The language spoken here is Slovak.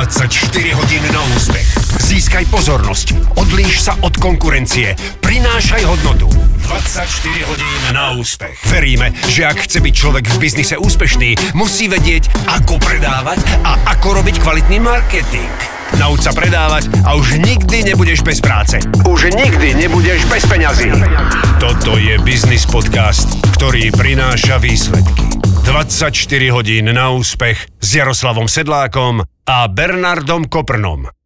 24 hodín na úspech. Získaj pozornosť, odlíš sa od konkurencie, prinášaj hodnotu. 24 hodín na úspech. Veríme, že ak chce byť človek v biznise úspešný, musí vedieť, ako predávať a ako robiť kvalitný marketing. Nauč sa predávať a už nikdy nebudeš bez práce. Už nikdy nebudeš bez peňazí. Toto je Biznis podcast, ktorý prináša výsledky. 24 hodín na úspech s Jaroslavom Sedlákom a Bernardom Koprnom.